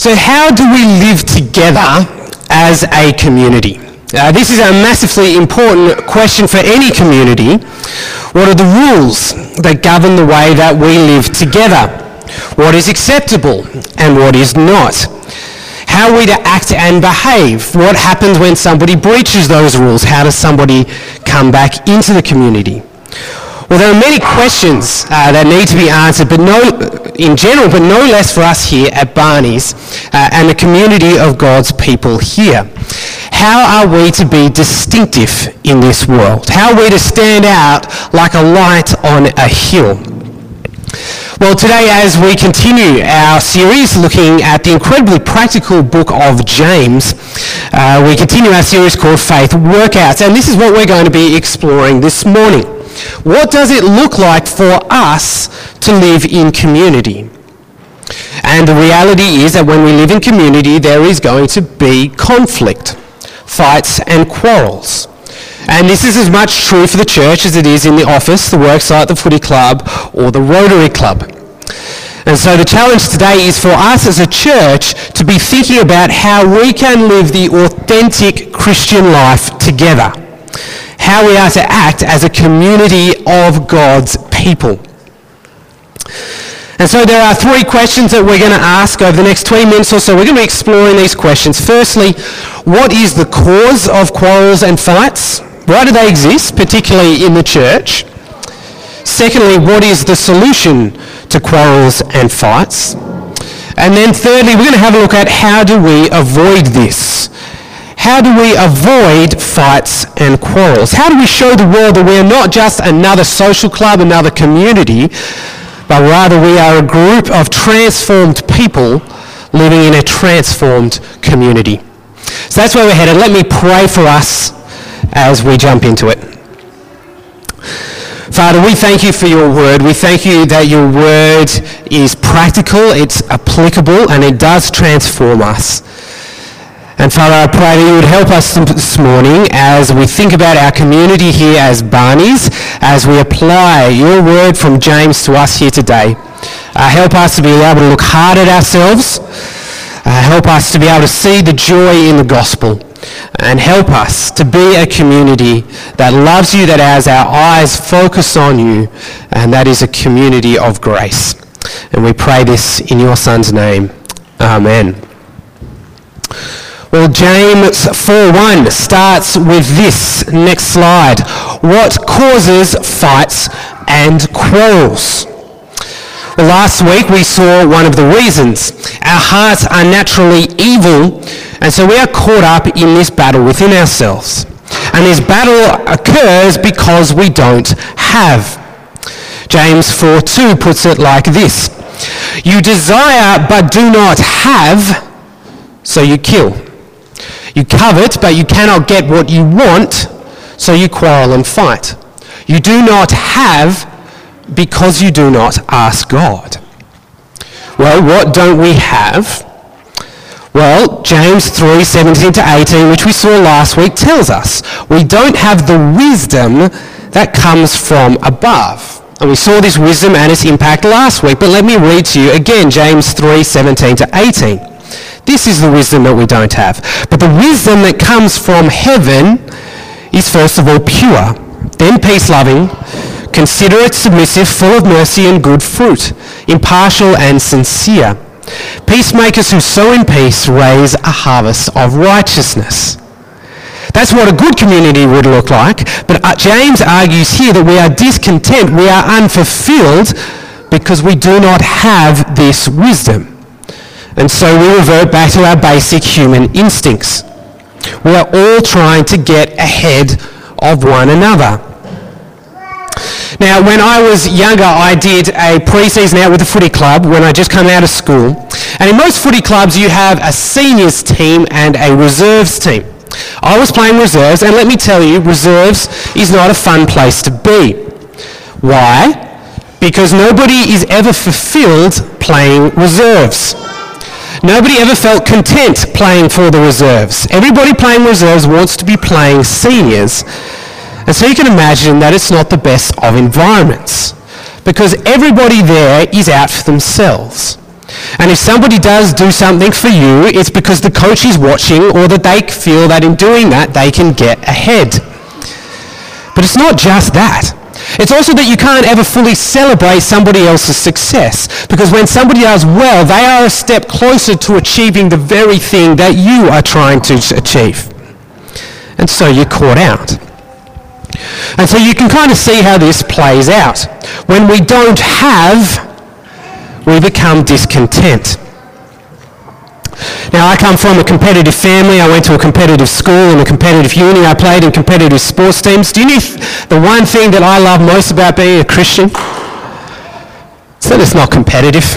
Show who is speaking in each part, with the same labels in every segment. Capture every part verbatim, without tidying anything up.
Speaker 1: So how do we live together as a community? Uh, this is a massively important question for any community. What are the rules that govern the way that we live together? What is acceptable and what is not? How are we to act and behave? What happens when somebody breaches those rules? How does somebody come back into the community? Well, there are many questions uh, that need to be answered, but no, in general, but no less for us here at Barney's uh, and the community of God's people here. How are we to be distinctive in this world? How are we to stand out like a light on a hill? Well, today as we continue our series looking at the incredibly practical book of James, uh, we continue our series called Faith Workouts, and this is what we're going to be exploring this morning. What does it look like for us to live in community? And the reality is that when we live in community, there is going to be conflict, fights and quarrels. And this is as much true for the church as it is in the office, the worksite, the footy club, or the Rotary Club. And so the challenge today is for us as a church to be thinking about how we can live the authentic Christian life together. How we are to act as a community of God's people. And so there are three questions that we're going to ask over the next twenty minutes or so. We're going to be exploring these questions. Firstly, what is the cause of quarrels and fights? Why do they exist, particularly in the church? Secondly, what is the solution to quarrels and fights? And then thirdly, we're going to have a look at how do we avoid this? How do we avoid fights and quarrels? How do we show the world that we are not just another social club, another community, but rather we are a group of transformed people living in a transformed community? So that's where we're headed. Let me pray for us as we jump into it. Father, we thank you for your word. We thank you that your word is practical, it's applicable, and it does transform us. And Father, I pray that you would help us this morning as we think about our community here as Barney's, as we apply your word from James to us here today. Uh, help us to be able to look hard at ourselves. Uh, help us to be able to see the joy in the gospel. And help us to be a community that loves you, that has our eyes focused on you, and that is a community of grace. And we pray this in your Son's name. Amen. Well, James four one starts with this. Next slide. What causes fights and quarrels? Well, last week we saw one of the reasons. Our hearts are naturally evil, and so we are caught up in this battle within ourselves. And this battle occurs because we don't have. James four two puts it like this. You desire but do not have, so you kill. You covet, but you cannot get what you want, so you quarrel and fight. You do not have because you do not ask God. Well, what don't we have? Well, James three seventeen to eighteen, which we saw last week, tells us we don't have the wisdom that comes from above. And we saw this wisdom and its impact last week, but let me read to you again James three seventeen to eighteen. This is the wisdom that we don't have. But the wisdom that comes from heaven is first of all pure, then peace-loving, considerate, submissive, full of mercy and good fruit, impartial and sincere. Peacemakers who sow in peace raise a harvest of righteousness. That's what a good community would look like. But James argues here that we are discontent, we are unfulfilled because we do not have this wisdom. And so we revert back to our basic human instincts. We are all trying to get ahead of one another. Now, when I was younger, I did a pre-season out with the footy club when I just come out of school. And in most footy clubs, you have a seniors team and a reserves team. I was playing reserves, and let me tell you, reserves is not a fun place to be. Why? Because nobody is ever fulfilled playing reserves. Nobody ever felt content playing for the reserves. Everybody playing reserves wants to be playing seniors. And so you can imagine that it's not the best of environments because everybody there is out for themselves. And if somebody does do something for you, it's because the coach is watching or that they feel that in doing that they can get ahead. But it's not just that. It's also that you can't ever fully celebrate somebody else's success, because when somebody does well, they are a step closer to achieving the very thing that you are trying to achieve. And so you're caught out. And so you can kind of see how this plays out. When we don't have, we become discontent. Now, I come from a competitive family. I went to a competitive school and a competitive uni. I played in competitive sports teams. Do you know the one thing that I love most about being a Christian? It's that it's not competitive.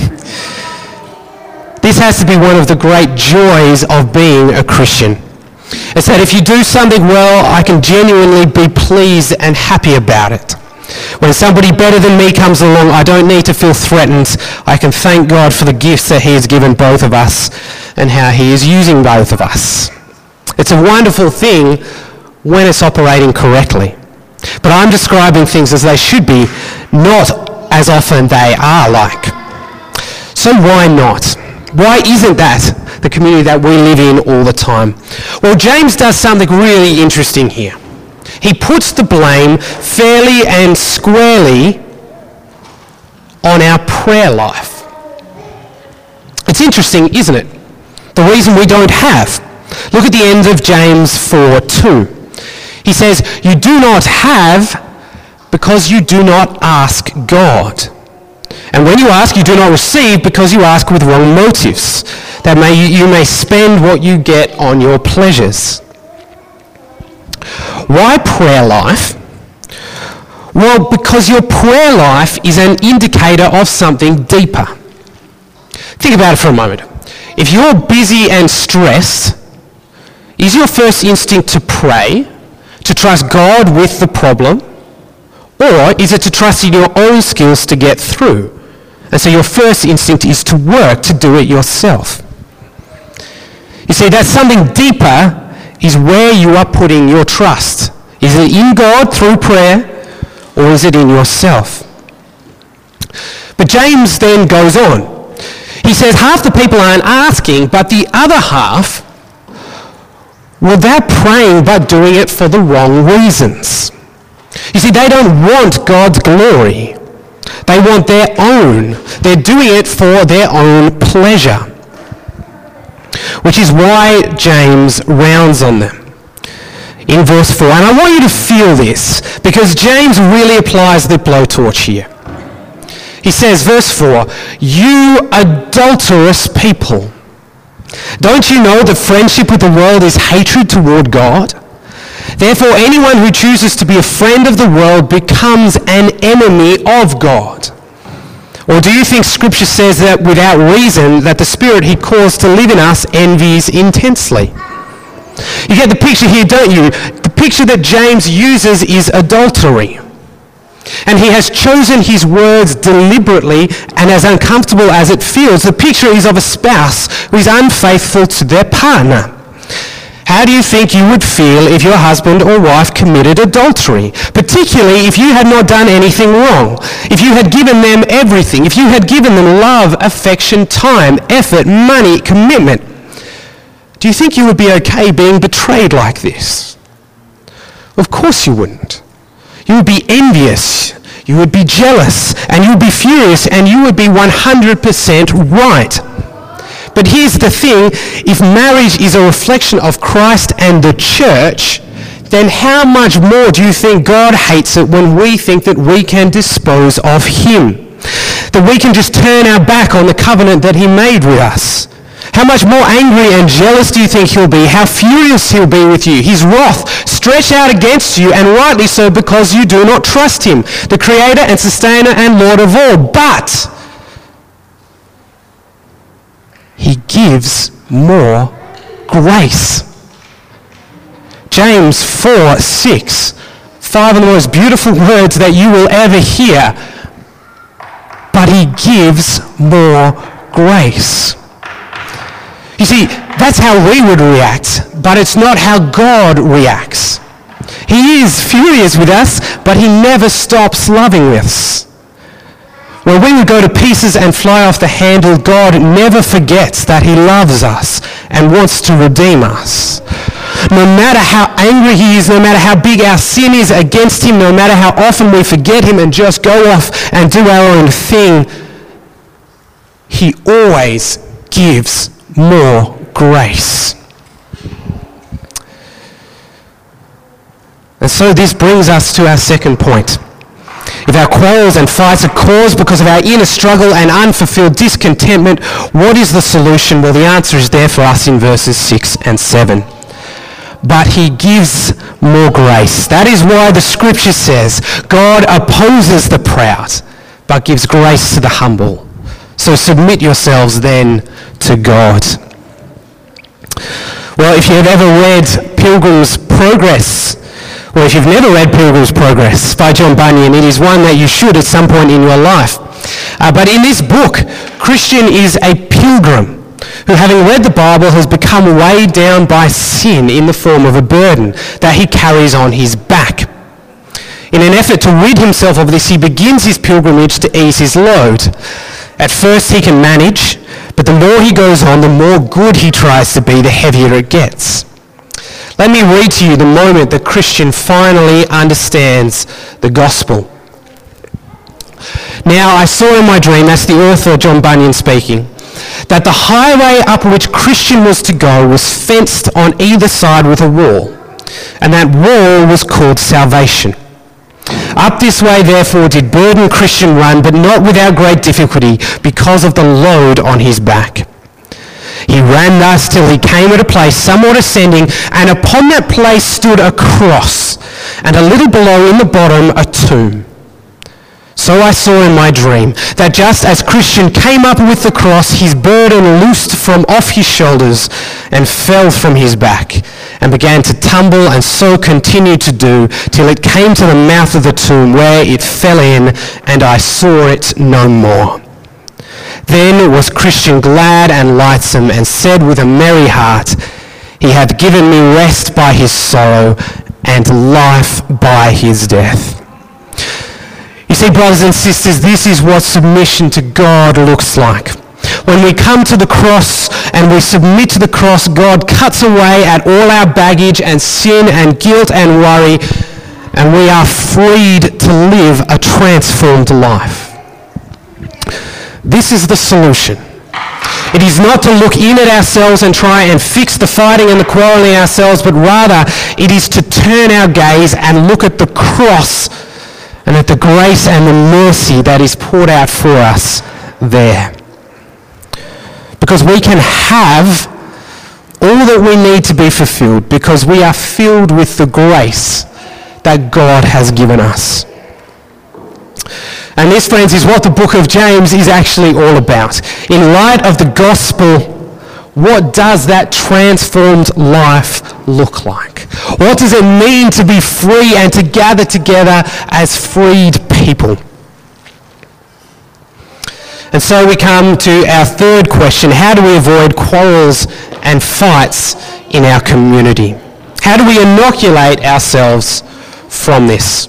Speaker 1: This has to be one of the great joys of being a Christian. It's that if you do something well, I can genuinely be pleased and happy about it. When somebody better than me comes along, I don't need to feel threatened. I can thank God for the gifts that he has given both of us and how he is using both of us. It's a wonderful thing when it's operating correctly. But I'm describing things as they should be, not as often they are like. So why not? Why isn't that the community that we live in all the time? Well, James does something really interesting here. He puts the blame fairly and squarely on our prayer life. It's interesting, isn't it? The reason we don't have. Look at the end of James four two. He says, you do not have because you do not ask God. And when you ask, you do not receive because you ask with wrong motives, that may, you may spend what you get on your pleasures. Why prayer life? Well, because your prayer life is an indicator of something deeper. Think about it for a moment. If you're busy and stressed, is your first instinct to pray, to trust God with the problem, or is it to trust in your own skills to get through? And so your first instinct is to work, to do it yourself. You see, that something deeper is where you are putting your trust. Is it in God through prayer, or is it in yourself? But James then goes on. He says half the people aren't asking, but the other half, well, they're praying but doing it for the wrong reasons. You see, they don't want God's glory. They want their own. They're doing it for their own pleasure. Which is why James rounds on them in verse four. And I want you to feel this, because James really applies the blowtorch here. He says, verse four, you adulterous people, don't you know that friendship with the world is hatred toward God? Therefore, anyone who chooses to be a friend of the world becomes an enemy of God. Or do you think Scripture says that without reason, that the Spirit he caused to live in us envies intensely? You get the picture here, don't you? The picture that James uses is adultery. And he has chosen his words deliberately, and as uncomfortable as it feels, the picture is of a spouse who is unfaithful to their partner. How do you think you would feel if your husband or wife committed adultery? Particularly if you had not done anything wrong. If you had given them everything. If you had given them love, affection, time, effort, money, commitment. Do you think you would be okay being betrayed like this? Of course you wouldn't. You would be envious. You would be jealous. And you would be furious. And you would be one hundred percent right. But here's the thing, if marriage is a reflection of Christ and the church, then how much more do you think God hates it when we think that we can dispose of him? That we can just turn our back on the covenant that he made with us? How much more angry and jealous do you think he'll be? How furious he'll be with you? His wrath stretched out against you, and rightly so, because you do not trust him, the creator and sustainer and Lord of all. But he gives more grace. James four six, five of the most beautiful words that you will ever hear. But he gives more grace. You see, that's how we would react, but it's not how God reacts. He is furious with us, but he never stops loving us. When we would go to pieces and fly off the handle, God never forgets that he loves us and wants to redeem us. No matter how angry he is, no matter how big our sin is against him, no matter how often we forget him and just go off and do our own thing, he always gives more grace. And so this brings us to our second point. If our quarrels and fights are caused because of our inner struggle and unfulfilled discontentment, what is the solution? Well, the answer is there for us in verses six and seven. But he gives more grace. That is why the scripture says, God opposes the proud, but gives grace to the humble. So submit yourselves then to God. Well, if you have ever read Pilgrim's Progress, or if you've never read Pilgrim's Progress by John Bunyan, it is one that you should at some point in your life. Uh, but in this book, Christian is a pilgrim who, having read the Bible, has become weighed down by sin in the form of a burden that he carries on his back. In an effort to rid himself of this, he begins his pilgrimage to ease his load. At first he can manage, but the more he goes on, the more good he tries to be, the heavier it gets. Let me read to you the moment that Christian finally understands the gospel. Now I saw in my dream, that's the author John Bunyan speaking, that the highway up which Christian was to go was fenced on either side with a wall, and that wall was called salvation. Up this way, therefore, did burdened Christian run, but not without great difficulty, because of the load on his back. He ran thus till he came at a place somewhat ascending, and upon that place stood a cross, and a little below in the bottom a tomb. So I saw in my dream that just as Christian came up with the cross, his burden loosed from off his shoulders and fell from his back, and began to tumble, and so continued to do till it came to the mouth of the tomb, where it fell in, and I saw it no more. Then was Christian glad and lightsome, and said with a merry heart, He hath given me rest by his sorrow, and life by his death. You see, brothers and sisters, this is what submission to God looks like. When we come to the cross and we submit to the cross, God cuts away at all our baggage and sin and guilt and worry, and we are freed to live a transformed life. This is the solution. It is not to look in at ourselves and try and fix the fighting and the quarrelling ourselves, but rather it is to turn our gaze and look at the cross and at the grace and the mercy that is poured out for us there. Because we can have all that we need to be fulfilled because we are filled with the grace that God has given us. And this, friends, is what the book of James is actually all about. In light of the gospel, what does that transformed life look like? What does it mean to be free and to gather together as freed people? And so we come to our third question. How do we avoid quarrels and fights in our community? How do we inoculate ourselves from this?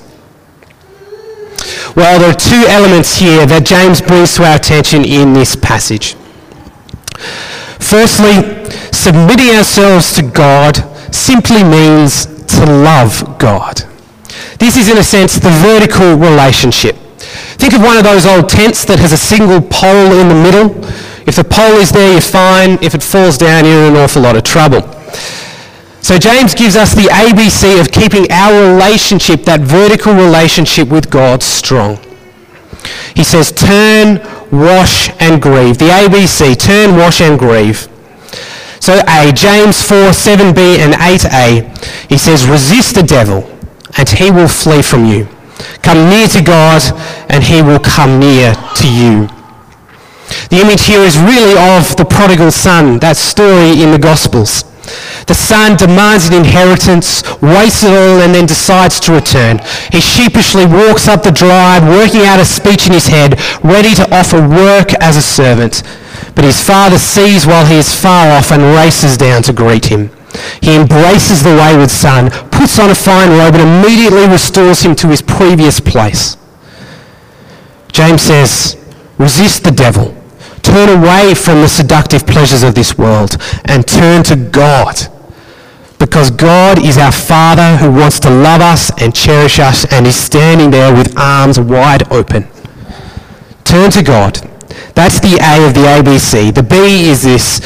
Speaker 1: Well, there are two elements here that James brings to our attention in this passage. Firstly, submitting ourselves to God simply means to love God. This is, in a sense, the vertical relationship. Think of one of those old tents that has a single pole in the middle. If the pole is there, you're fine. If it falls down, you're in an awful lot of trouble. So James gives us the A B C of keeping our relationship, that vertical relationship with God, strong. He says, turn, wash and grieve. The A B C, turn, wash and grieve. So A, James four, seven b and eight a, he says, resist the devil and he will flee from you. Come near to God and he will come near to you. The image here is really of the prodigal son, that story in the Gospels. The son demands an inheritance, wastes it all, and then decides to return. He sheepishly walks up the drive, working out a speech in his head, ready to offer work as a servant. But his father sees while he is far off and races down to greet him. He embraces the wayward son, puts on a fine robe, and immediately restores him to his previous place. James says, Resist the devil. Turn away from the seductive pleasures of this world and turn to God. Because God is our Father who wants to love us and cherish us and is standing there with arms wide open. Turn to God. That's the A of the A B C. The B is this.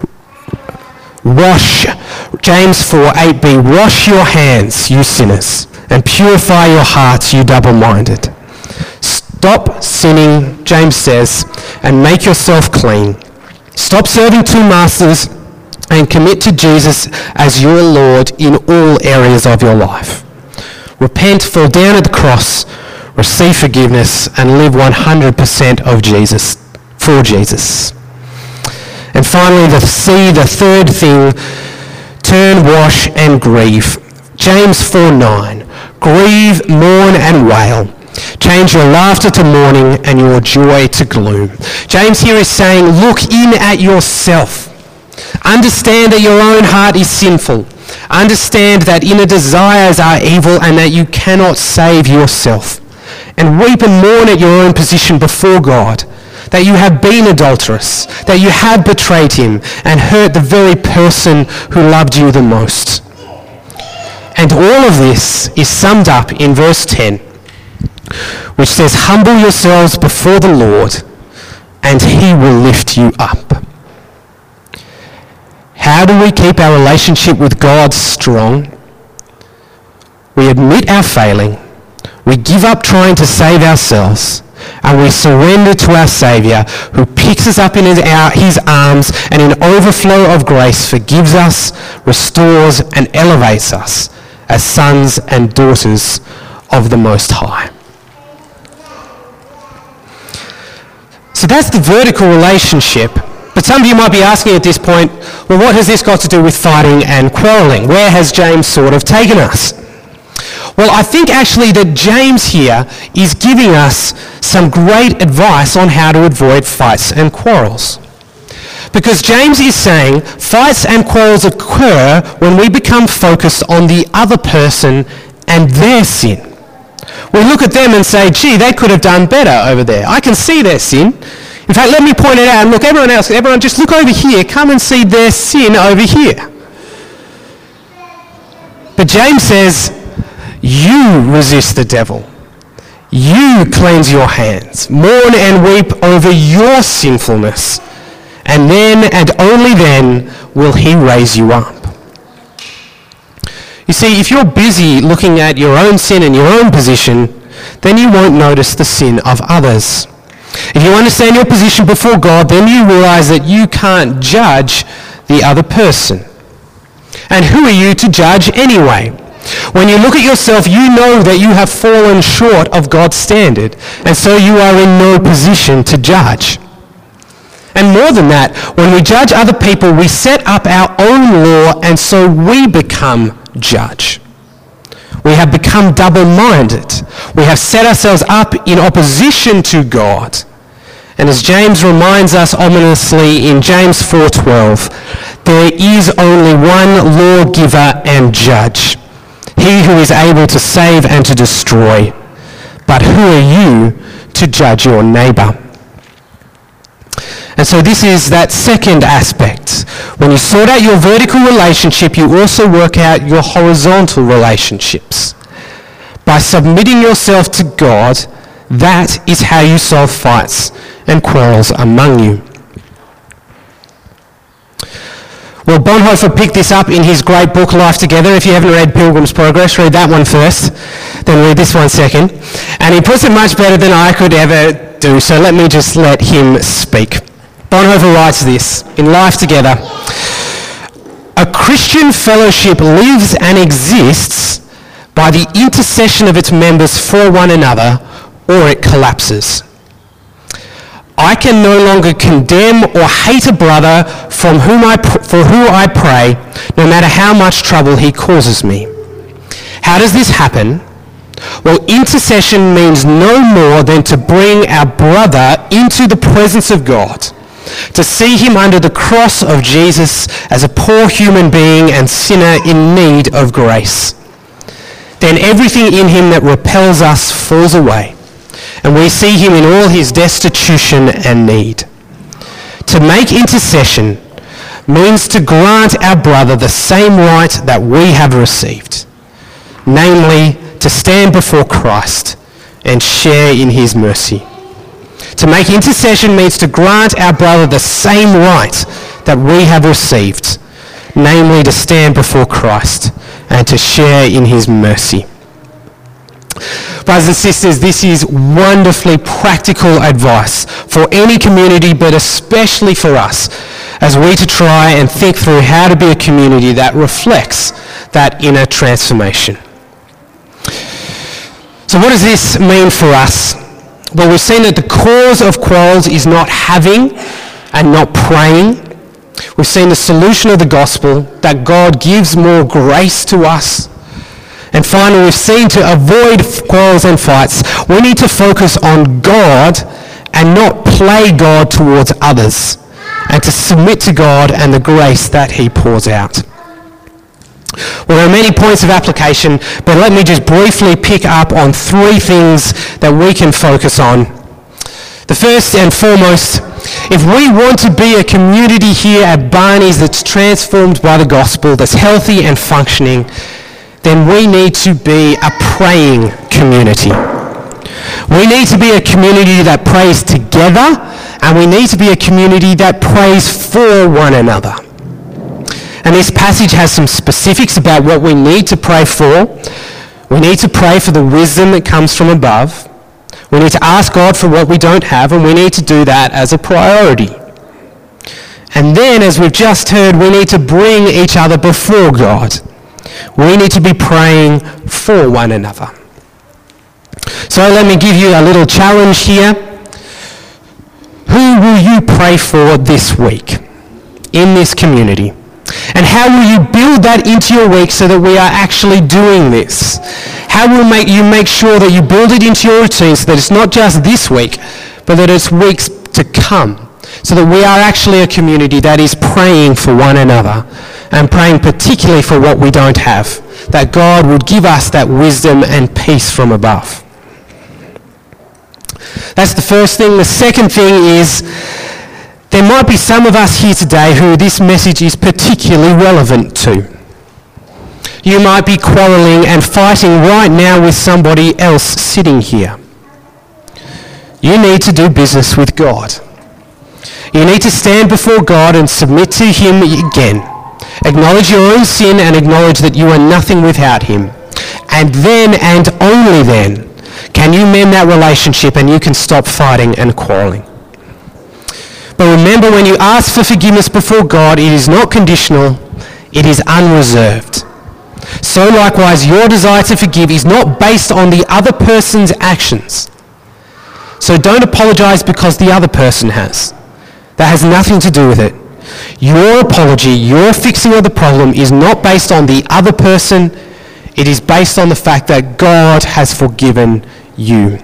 Speaker 1: Wash, James four eight b, wash your hands, you sinners, and purify your hearts, you double-minded. Stop sinning, James says, and make yourself clean. Stop serving two masters and commit to Jesus as your Lord in all areas of your life. Repent, fall down at the cross, receive forgiveness, and live one hundred percent of Jesus, for Jesus. And finally, the C, the third thing, turn, wash, and grieve. James four nine, grieve, mourn, and wail. Change your laughter to mourning and your joy to gloom. James here is saying, look in at yourself. Understand that your own heart is sinful. Understand that inner desires are evil and that you cannot save yourself. And weep and mourn at your own position before God. That you have been adulterous, that you have betrayed him and hurt the very person who loved you the most. And all of this is summed up in verse ten, which says, humble yourselves before the Lord and he will lift you up. How do we keep our relationship with God strong? We admit our failing, we give up trying to save ourselves, and we surrender to our Saviour, who picks us up in his, our, his arms and in overflow of grace forgives us, restores and elevates us as sons and daughters of the Most High. So that's the vertical relationship. But some of you might be asking at this point, well, what has this got to do with fighting and quarrelling? Where has James sort of taken us? Well, I think actually that James here is giving us some great advice on how to avoid fights and quarrels. Because James is saying fights and quarrels occur when we become focused on the other person and their sin. We look at them and say, gee, they could have done better over there. I can see their sin. In fact, let me point it out. And look, everyone else, everyone just look over here. Come and see their sin over here. But James says, you resist the devil. You cleanse your hands. Mourn and weep over your sinfulness. And then and only then will he raise you up. You see, if you're busy looking at your own sin and your own position, then you won't notice the sin of others. If you understand your position before God, then you realize that you can't judge the other person. And who are you to judge anyway? When you look at yourself, you know that you have fallen short of God's standard, and so you are in no position to judge. And more than that, when we judge other people, we set up our own law, and so we become judge. We have become double-minded. We have set ourselves up in opposition to God. And as James reminds us ominously in James four twelve, there is only one lawgiver and judge, he who is able to save and to destroy. But who are you to judge your neighbour? And so this is that second aspect. When you sort out your vertical relationship, you also work out your horizontal relationships. By submitting yourself to God, that is how you solve fights and quarrels among you. Well, Bonhoeffer picked this up in his great book, Life Together. If you haven't read Pilgrim's Progress, read that one first, then read this one second. And he puts it much better than I could ever do, so let me just let him speak. Bonhoeffer writes this in Life Together: a Christian fellowship lives and exists by the intercession of its members for one another, or it collapses. I can no longer condemn or hate a brother from whom I pr- for who I pray, no matter how much trouble he causes me. How does this happen? Well, intercession means no more than to bring our brother into the presence of God, to see him under the cross of Jesus as a poor human being and sinner in need of grace. Then everything in him that repels us falls away, and we see him in all his destitution and need. To make intercession means to grant our brother the same right that we have received, namely to stand before Christ and share in his mercy. To make intercession means to grant our brother the same right that we have received, namely to stand before Christ and to share in his mercy. Brothers and sisters, this is wonderfully practical advice for any community, but especially for us, as we to try and think through how to be a community that reflects that inner transformation. So what does this mean for us? Well, we've seen that the cause of quarrels is not having and not praying. We've seen the solution of the gospel, that God gives more grace to us. And finally, we've seen to avoid quarrels and fights, we need to focus on God and not play God towards others, and to submit to God and the grace that he pours out. Well, there are many points of application, but let me just briefly pick up on three things that we can focus on. The first and foremost, if we want to be a community here at Barney's that's transformed by the gospel, that's healthy and functioning, then we need to be a praying community. We need to be a community that prays together, and we need to be a community that prays for one another. And this passage has some specifics about what we need to pray for. We need to pray for the wisdom that comes from above. We need to ask God for what we don't have, and we need to do that as a priority. And then, as we've just heard, we need to bring each other before God. We need to be praying for one another. So let me give you a little challenge here. Who will you pray for this week in this community? And how will you build that into your week so that we are actually doing this? How will make you make sure that you build it into your routine so that it's not just this week, but that it's weeks to come, so that we are actually a community that is praying for one another and praying particularly for what we don't have, that God would give us that wisdom and peace from above. That's the first thing. The second thing is, there might be some of us here today who this message is particularly relevant to. You might be quarrelling and fighting right now with somebody else sitting here. You need to do business with God. You need to stand before God and submit to him again. Acknowledge your own sin and acknowledge that you are nothing without him. And then, and only then, can you mend that relationship and you can stop fighting and quarrelling. But remember, when you ask for forgiveness before God, it is not conditional, it is unreserved. So likewise, your desire to forgive is not based on the other person's actions. So don't apologize because the other person has. That has nothing to do with it. Your apology, your fixing of the problem is not based on the other person. It is based on the fact that God has forgiven you.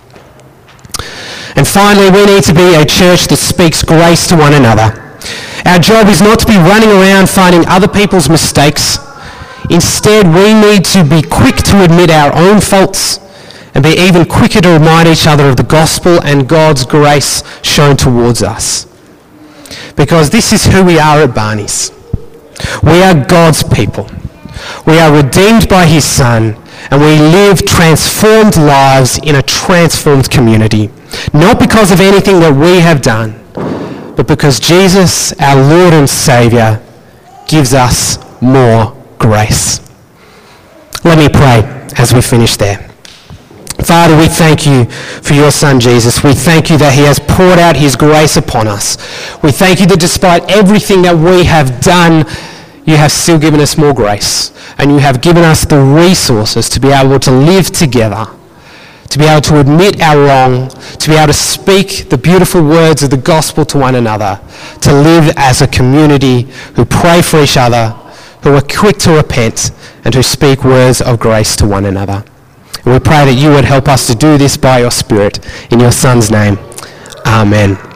Speaker 1: And finally, we need to be a church that speaks grace to one another. Our job is not to be running around finding other people's mistakes. Instead, we need to be quick to admit our own faults and be even quicker to remind each other of the gospel and God's grace shown towards us. Because this is who we are at Barney's. We are God's people. We are redeemed by his Son, and we live transformed lives in a transformed community. Not because of anything that we have done, but because Jesus, our Lord and Saviour, gives us more grace. Let me pray as we finish there. Father, we thank you for your Son, Jesus. We thank you that he has poured out his grace upon us. We thank you that despite everything that we have done, you have still given us more grace. And you have given us the resources to be able to live together, to be able to admit our wrong, to be able to speak the beautiful words of the gospel to one another, to live as a community who pray for each other, who are quick to repent, and who speak words of grace to one another. And we pray that you would help us to do this by your Spirit. In your Son's name, amen.